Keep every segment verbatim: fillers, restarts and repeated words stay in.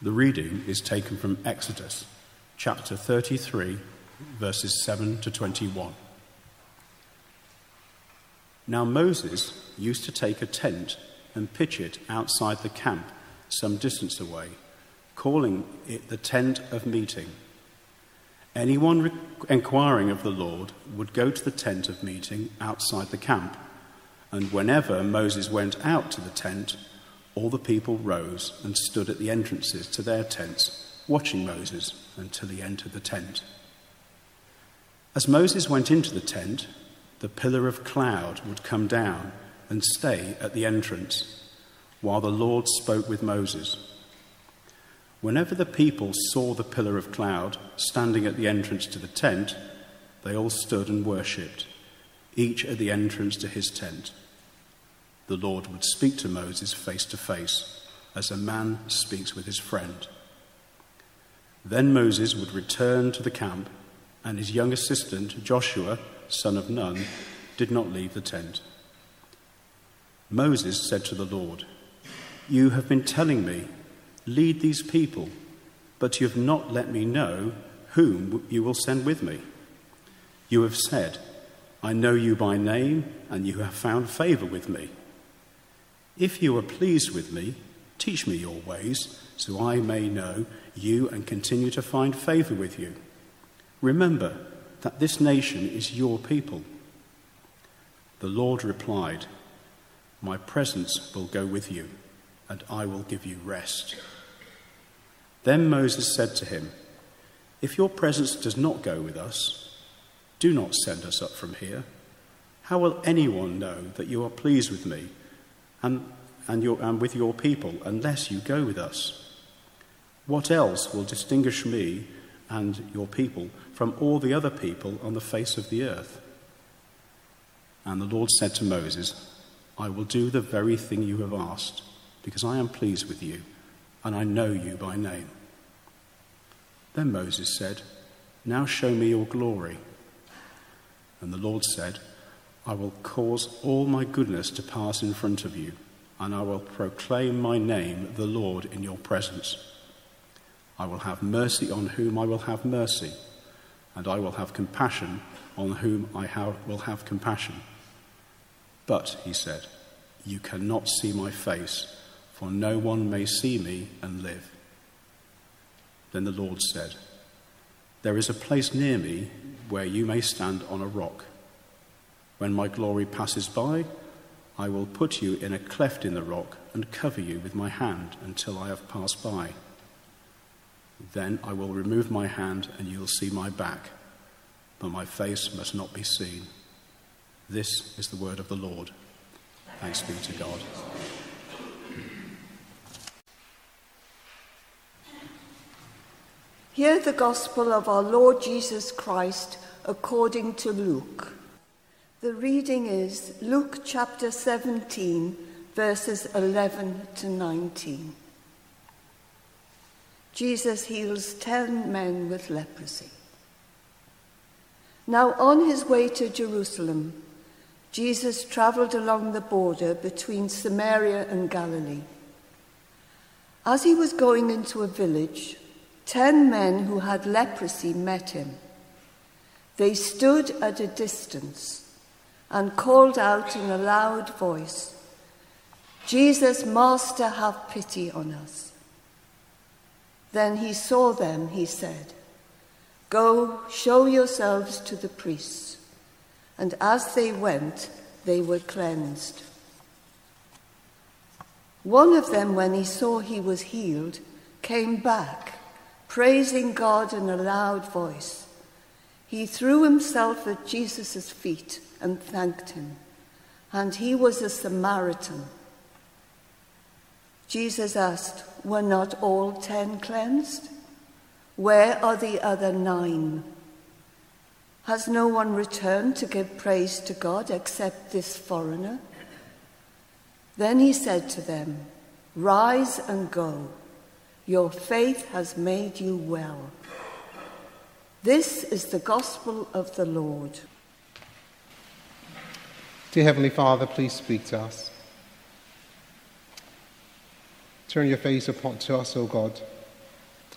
The reading is taken from Exodus, chapter thirty-three, verses seven to twenty-one. Now Moses used to take a tent and pitch it outside the camp some distance away, calling it the tent of meeting. Anyone re- inquiring of the Lord would go to the tent of meeting outside the camp, and whenever Moses went out to the tent, all the people rose and stood at the entrances to their tents, watching Moses until he entered the tent. As Moses went into the tent, the pillar of cloud would come down and stay at the entrance, while the Lord spoke with Moses. Whenever the people saw the pillar of cloud standing at the entrance to the tent, they all stood and worshipped, each at the entrance to his tent. The Lord would speak to Moses face to face, as a man speaks with his friend. Then Moses would return to the camp, and his young assistant, Joshua, son of Nun, did not leave the tent. Moses said to the Lord, "You have been telling me, 'Lead these people,' but you have not let me know whom you will send with me. You have said, 'I know you by name, and you have found favor with me.' If you are pleased with me, teach me your ways, so I may know you and continue to find favor with you. Remember that this nation is your people." The Lord replied, "My presence will go with you, and I will give you rest." Then Moses said to him, "If your presence does not go with us, do not send us up from here. How will anyone know that you are pleased with me and, and, your, and with your people unless you go with us? What else will distinguish me and your people from all the other people on the face of the earth?" And the Lord said to Moses, "I will do the very thing you have asked, because I am pleased with you, and I know you by name." Then Moses said, "Now show me your glory." And the Lord said, "I will cause all my goodness to pass in front of you, and I will proclaim my name, the Lord, in your presence. I will have mercy on whom I will have mercy, and I will have compassion on whom I ha- will have compassion. But," he said, "you cannot see my face, for no one may see me and live." Then the Lord said, "There is a place near me where you may stand on a rock. When my glory passes by, I will put you in a cleft in the rock and cover you with my hand until I have passed by. Then I will remove my hand and you will see my back, but my face must not be seen." This is the word of the Lord. Thanks be to God. Hear the gospel of our Lord Jesus Christ according to Luke. The reading is Luke chapter seventeen, verses eleven to nineteen. Jesus heals ten men with leprosy. Now on his way to Jerusalem, Jesus travelled along the border between Samaria and Galilee. As he was going into a village, ten men who had leprosy met him. They stood at a distance and called out in a loud voice, "Jesus, Master, have pity on us." Then he saw them, he said, "Go, show yourselves to the priests." And as they went, they were cleansed. One of them, when he saw he was healed, came back, praising God in a loud voice. He threw himself at Jesus' feet and thanked him, and he was a Samaritan. Jesus asked, "Were not all ten cleansed? Where are the other nine? Has no one returned to give praise to God except this foreigner?" Then he said to them, "Rise and go. Your faith has made you well." This is the gospel of the Lord. Dear Heavenly Father, please speak to us. Turn your face upon to us, O God,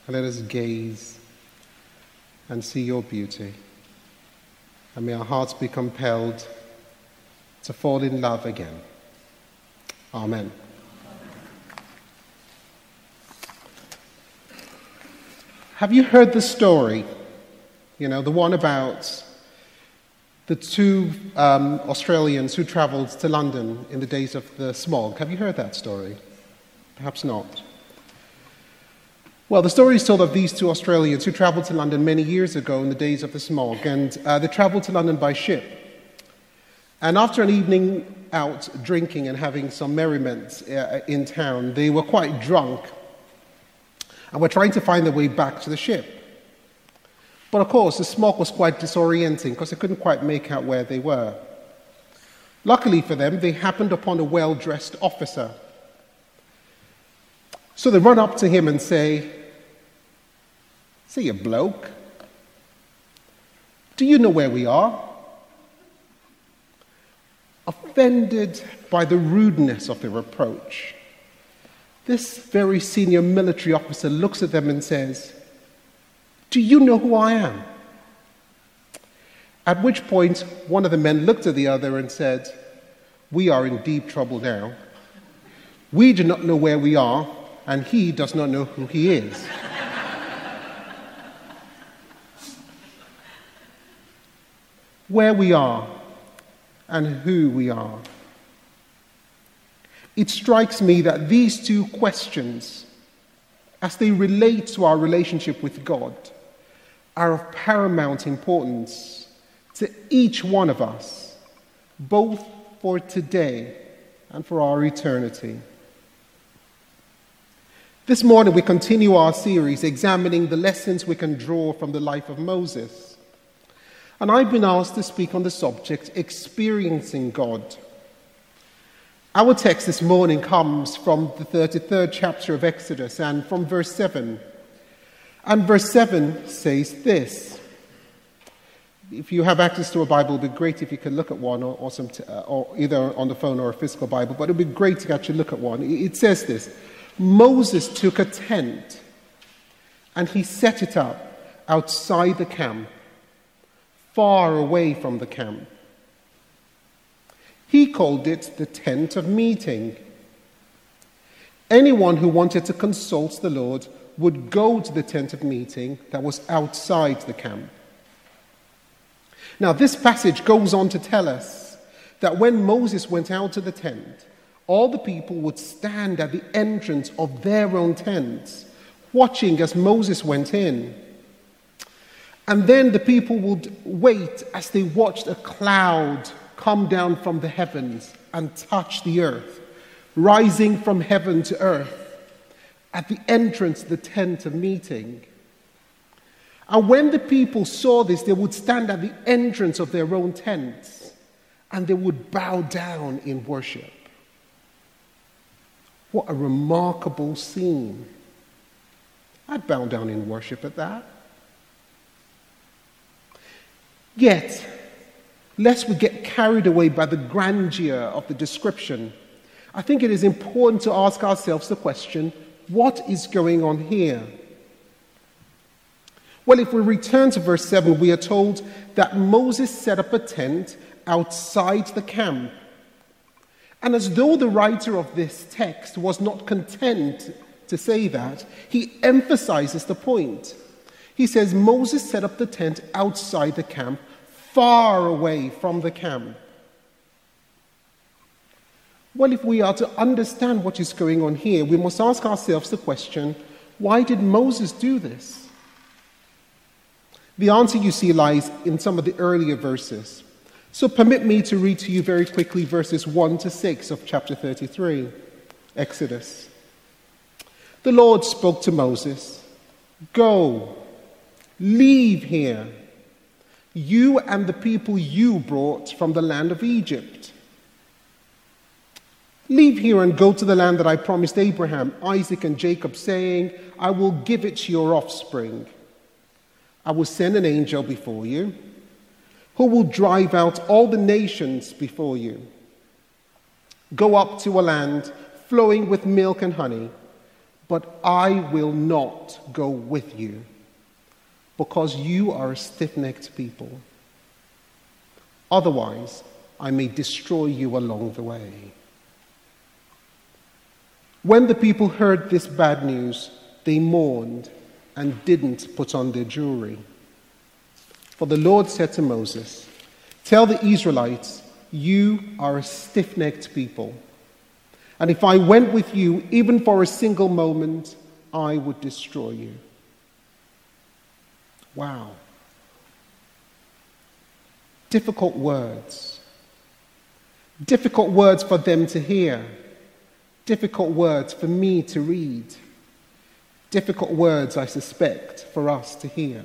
and let us gaze and see your beauty. And may our hearts be compelled to fall in love again. Amen. Have you heard the story? You know, the one about the two um, Australians who travelled to London in the days of the smog. Have you heard that story? Perhaps not. Well, the story is told of these two Australians who travelled to London many years ago in the days of the smog, and uh, they travelled to London by ship. And after an evening out drinking and having some merriment uh, in town, they were quite drunk and were trying to find their way back to the ship. But of course, the smog was quite disorienting because they couldn't quite make out where they were. Luckily for them, they happened upon a well-dressed officer. So they run up to him and say, "Say, you bloke, do you know where we are?" Offended by the rudeness of their approach, this very senior military officer looks at them and says, "Do you know who I am?" At which point, one of the men looked at the other and said, "We are in deep trouble now. We do not know where we are, and he does not know who he is." Where we are and who we are. It strikes me that these two questions, as they relate to our relationship with God, are of paramount importance to each one of us, both for today and for our eternity. This morning we continue our series examining the lessons we can draw from the life of Moses. And I've been asked to speak on the subject, experiencing God. Our text this morning comes from the thirty-third chapter of Exodus and from verse seven. And verse seven says this. If you have access to a Bible, it would be great if you could look at one, or, or, some t- uh, or either on the phone or a physical Bible, but it would be great to actually look at one. It says this: Moses took a tent and he set it up outside the camp, far away from the camp. He called it the tent of meeting. Anyone who wanted to consult the Lord would go to the tent of meeting that was outside the camp. Now, this passage goes on to tell us that when Moses went out to the tent, all the people would stand at the entrance of their own tents, watching as Moses went in. And then the people would wait as they watched a cloud come down from the heavens and touch the earth, rising from heaven to earth at the entrance of the tent of meeting. And when the people saw this, they would stand at the entrance of their own tents and they would bow down in worship. What a remarkable scene. I'd bow down in worship at that. Yet, lest we get carried away by the grandeur of the description, I think it is important to ask ourselves the question, what is going on here? Well, if we return to verse seven, we are told that Moses set up a tent outside the camp. And as though the writer of this text was not content to say that, he emphasizes the point. He says Moses set up the tent outside the camp, far away from the camp. Well, if we are to understand what is going on here, we must ask ourselves the question, why did Moses do this? The answer, you see, lies in some of the earlier verses. So permit me to read to you very quickly verses one to six of chapter thirty-three, Exodus. The Lord spoke to Moses, "Go, leave here, you and the people you brought from the land of Egypt. Leave here and go to the land that I promised Abraham, Isaac, and Jacob, saying, I will give it to your offspring. I will send an angel before you, who will drive out all the nations before you. Go up to a land flowing with milk and honey, but I will not go with you, because you are a stiff-necked people. Otherwise, I may destroy you along the way." When the people heard this bad news, they mourned and didn't put on their jewelry. For the Lord said to Moses, "Tell the Israelites, you are a stiff-necked people. And if I went with you, even for a single moment, I would destroy you." Wow. Difficult words. Difficult words for them to hear. Difficult words for me to read. Difficult words, I suspect, for us to hear.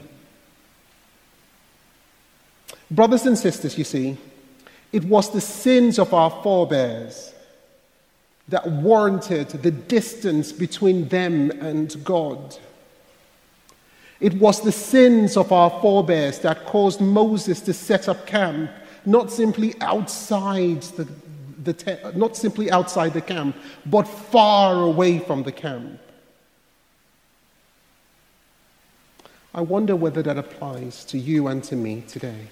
Brothers and sisters, you see, it was the sins of our forebears that warranted the distance between them and God. It was the sins of our forebears that caused Moses to set up camp, not simply outside the, the te- not simply outside the camp, but far away from the camp. I wonder whether that applies to you and to me today.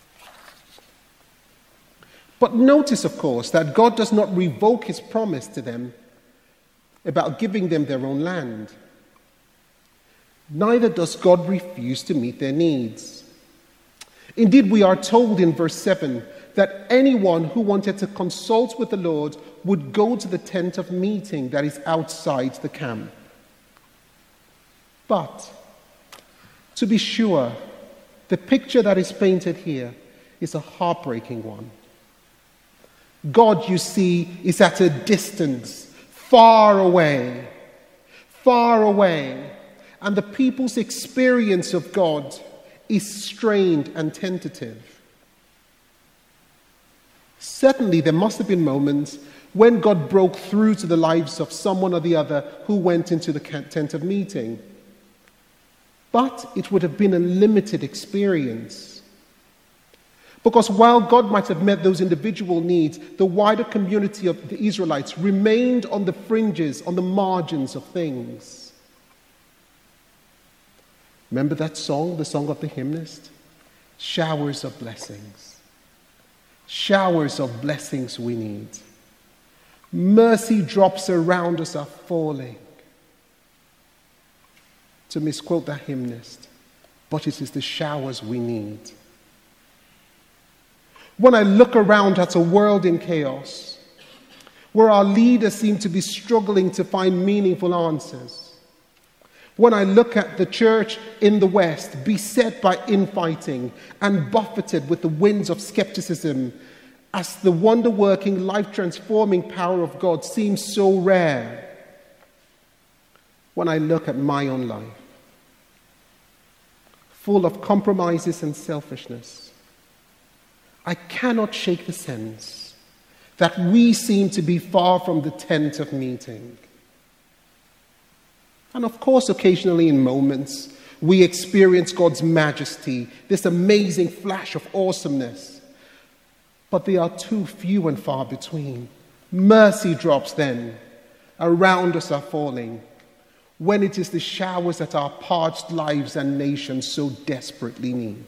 But notice, of course, that God does not revoke his promise to them about giving them their own land. Neither does God refuse to meet their needs. Indeed, we are told in verse seven that anyone who wanted to consult with the Lord would go to the tent of meeting that is outside the camp. But, to be sure, the picture that is painted here is a heartbreaking one. God, you see, is at a distance, far away, far away, and the people's experience of God is strained and tentative. Certainly, there must have been moments when God broke through to the lives of someone or the other who went into the tent of meeting. But it would have been a limited experience. Because while God might have met those individual needs, the wider community of the Israelites remained on the fringes, on the margins of things. Remember that song, the song of the hymnist? Showers of blessings. Showers of blessings we need. Mercy drops around us are falling. To misquote that hymnist, but it is the showers we need. When I look around at a world in chaos, where our leaders seem to be struggling to find meaningful answers, when I look at the church in the West beset by infighting and buffeted with the winds of skepticism, as the wonder-working, life-transforming power of God seems so rare, when I look at my own life, full of compromises and selfishness, I cannot shake the sense that we seem to be far from the tent of meeting. And of course, occasionally in moments, we experience God's majesty, this amazing flash of awesomeness. But they are too few and far between. Mercy drops then. Around us are falling, when it is the showers that our parched lives and nations so desperately need.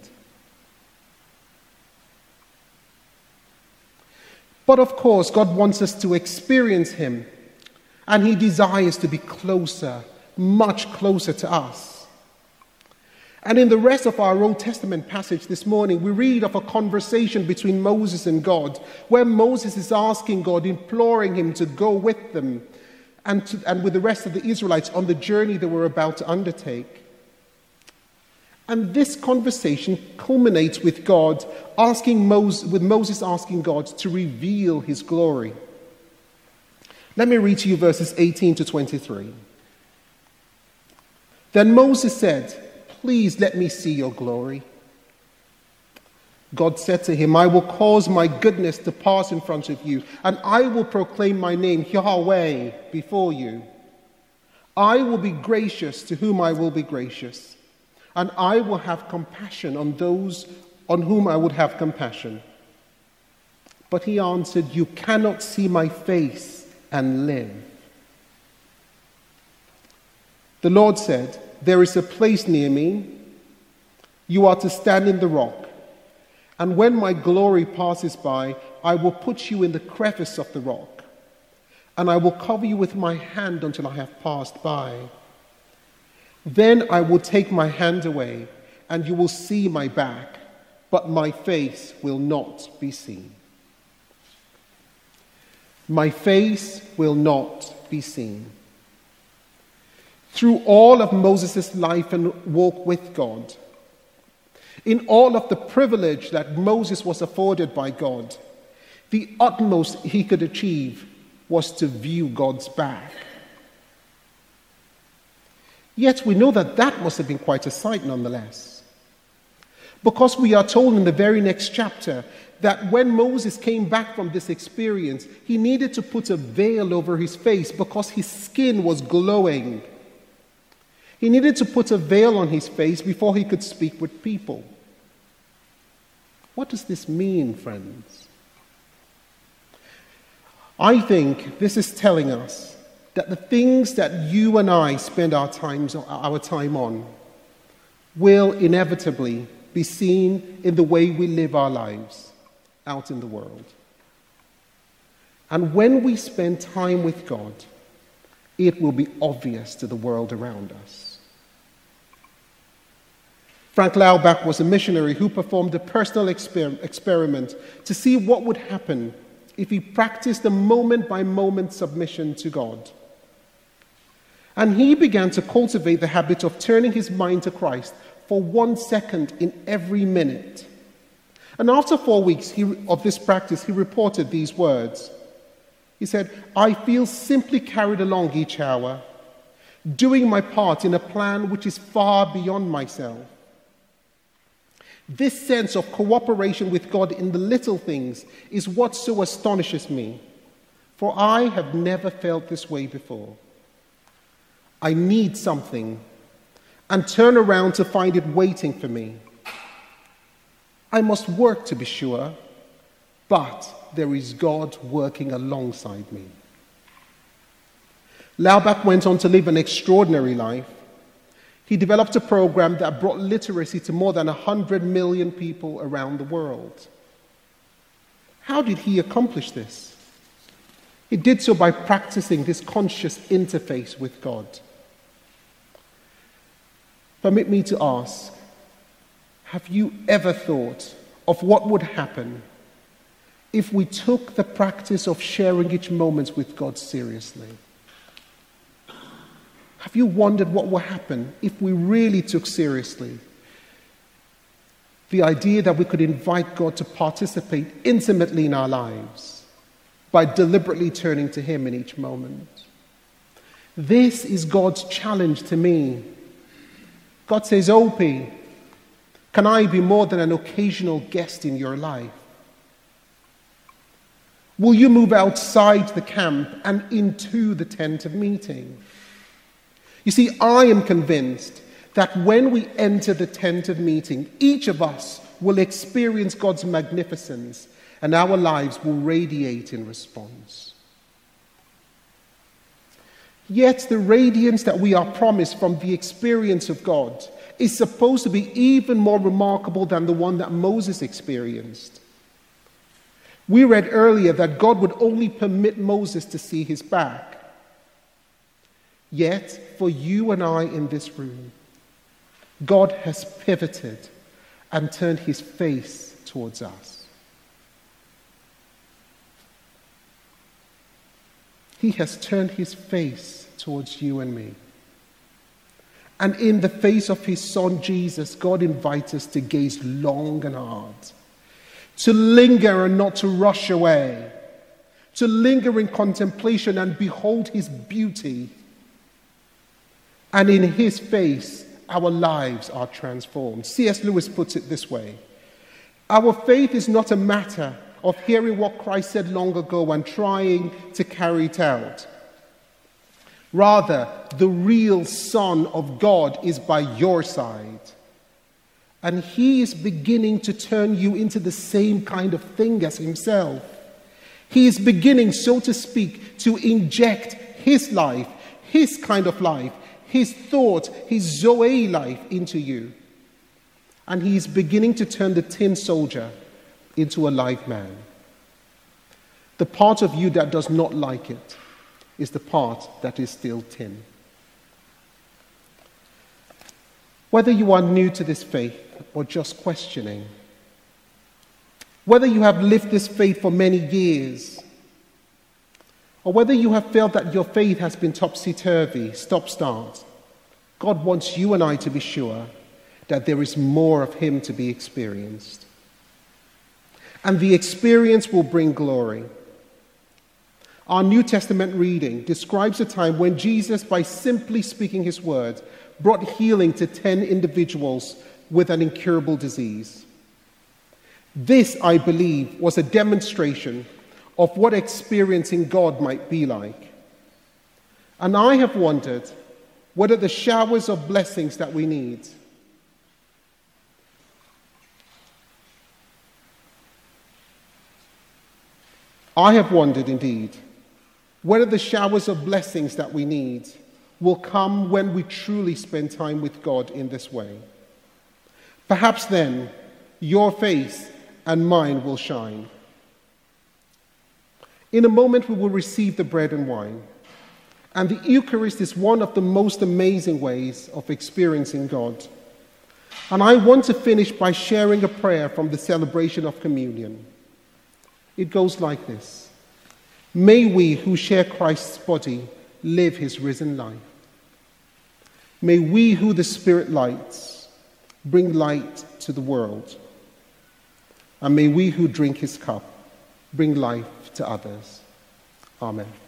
But of course, God wants us to experience him, and he desires to be closer, much closer to us. And in the rest of our Old Testament passage this morning, we read of a conversation between Moses and God, where Moses is asking God, imploring him to go with them and, to, and with the rest of the Israelites on the journey they were about to undertake. And this conversation culminates with God asking Moses, with Moses asking God to reveal his glory. Let me read to you verses eighteen to twenty-three. Then Moses said, "Please let me see your glory." God said to him, "I will cause my goodness to pass in front of you, and I will proclaim my name, Yahweh, before you. I will be gracious to whom I will be gracious, and I will have compassion on those on whom I would have compassion." But he answered, "You cannot see my face and live." The Lord said, "There is a place near me. You are to stand in the rock. And when my glory passes by, I will put you in the crevice of the rock, and I will cover you with my hand until I have passed by. Then I will take my hand away, and you will see my back, but my face will not be seen." My face will not be seen. Through all of Moses' life and walk with God, in all of the privilege that Moses was afforded by God, the utmost he could achieve was to view God's back. Yet we know that that must have been quite a sight nonetheless, because we are told in the very next chapter that when Moses came back from this experience, he needed to put a veil over his face because his skin was glowing. He needed to put a veil on his face before he could speak with people. What does this mean, friends? I think this is telling us that the things that you and I spend our, times, our time on will inevitably be seen in the way we live our lives out in the world. And when we spend time with God, it will be obvious to the world around us. Frank Laubach was a missionary who performed a personal exper- experiment to see what would happen if he practiced a moment-by-moment submission to God. And he began to cultivate the habit of turning his mind to Christ for one second in every minute. And after four weeks he, of this practice, he reported these words. He said, "I feel simply carried along each hour, doing my part in a plan which is far beyond myself. This sense of cooperation with God in the little things is what so astonishes me, for I have never felt this way before. I need something and turn around to find it waiting for me. I must work to be sure, but there is God working alongside me." Laubach went on to live an extraordinary life. He developed a program that brought literacy to more than one hundred million people around the world. How did he accomplish this? He did so by practicing this conscious interface with God. Permit me to ask, have you ever thought of what would happen if we took the practice of sharing each moment with God seriously? Have you wondered what would happen if we really took seriously the idea that we could invite God to participate intimately in our lives by deliberately turning to Him in each moment? This is God's challenge to me. God says, "Opie, can I be more than an occasional guest in your life? Will you move outside the camp and into the tent of meeting?" You see, I am convinced that when we enter the tent of meeting, each of us will experience God's magnificence and our lives will radiate in response. Yet the radiance that we are promised from the experience of God is supposed to be even more remarkable than the one that Moses experienced. We read earlier that God would only permit Moses to see his back. Yet, for you and I in this room, God has pivoted and turned his face towards us. He has turned his face towards you and me. And in the face of his Son Jesus, God invites us to gaze long and hard, to linger and not to rush away, to linger in contemplation and behold his beauty. And in his face, our lives are transformed. C S Lewis puts it this way: our faith is not a matter of hearing what Christ said long ago and trying to carry it out. Rather, the real Son of God is by your side. And he is beginning to turn you into the same kind of thing as himself. He is beginning, so to speak, to inject his life, his kind of life, his thought, his Zoe life into you. And he's beginning to turn the tin soldier into a live man. The part of you that does not like it is the part that is still tin. Whether you are new to this faith or just questioning, whether you have lived this faith for many years, or whether you have felt that your faith has been topsy-turvy, stop-start, God wants you and I to be sure that there is more of him to be experienced. And the experience will bring glory. Our New Testament reading describes a time when Jesus, by simply speaking his word, brought healing to ten individuals with an incurable disease. This, I believe, was a demonstration of what experiencing God might be like. And I have wondered whether the showers of blessings that we need, I have wondered indeed whether the showers of blessings that we need will come when we truly spend time with God in this way. Perhaps then your face and mine will shine. In a moment we will receive the bread and wine, and the Eucharist is one of the most amazing ways of experiencing God. And I want to finish by sharing a prayer from the celebration of communion. It goes like this: may we who share Christ's body live his risen life. May we who the Spirit lights bring light to the world. And may we who drink his cup bring life to others. Amen.